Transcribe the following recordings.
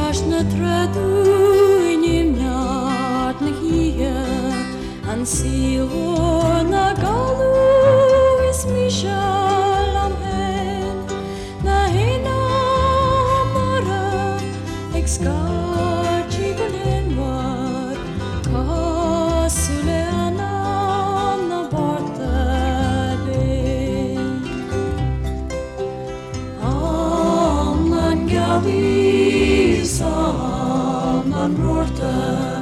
Ashna tradu nimnat nahiya an silo na galu is mishalam hen na hina mara exkachi gulenwar kasule anam na barta be amman gabi Samman rorta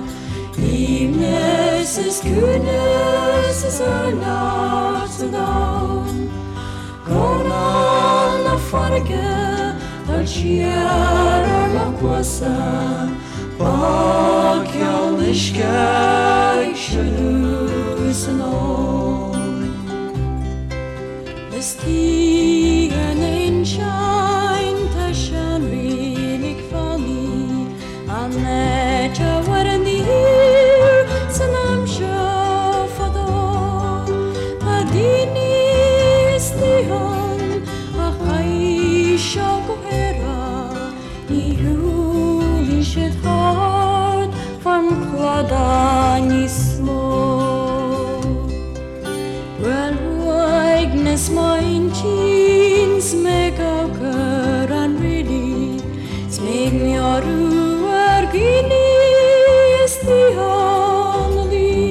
Imneses kuneses nachtdagen Gornan na farge Dal sierar la kwasa Bakjal nishkei shalusenon Lestigen ein shine tashan rilik fani Anetja waren die hier sanam shafada Adini istihan achaisha gohera Nihuli shed hard from kladanismo Well, weignes mein jeans make auker unready Smeg mi aru Gini esti hanli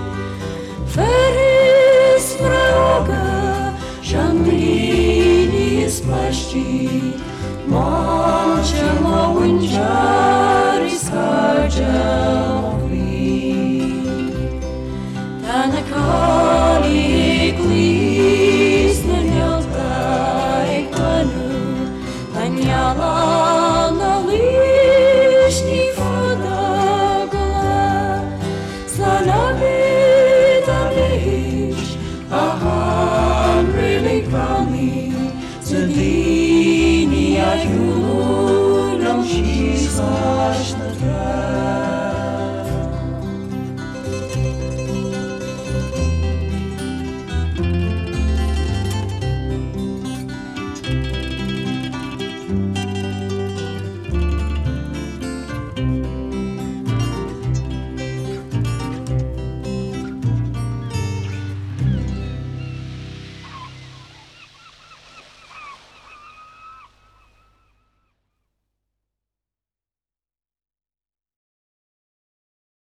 Feris mraga Shandini isplashti Mancha ma winjari skarjavi Tanakali iglis Nanyalta ikpanu Tanyala nali Zedini ayulam shisashna